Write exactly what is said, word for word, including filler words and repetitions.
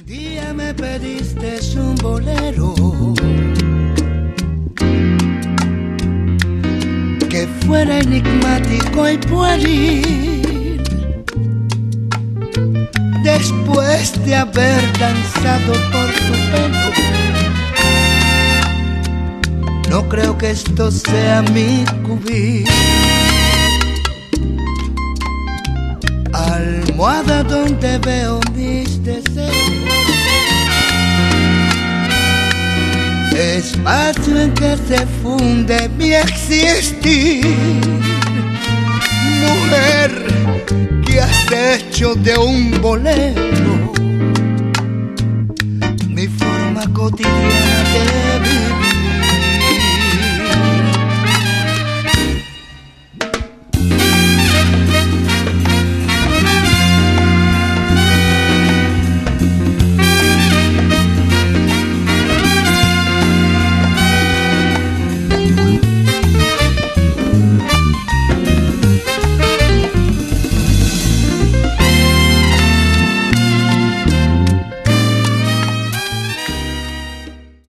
día me pediste un bolero que fuera enigmático y pueril. Después de haber danzado por tu pelo, no creo que esto sea mi cubil. Almohada donde veo mis deseos, espacio en que se funde mi existir. Mujer, ¿qué has hecho de un bolero? Mi forma cotidiana de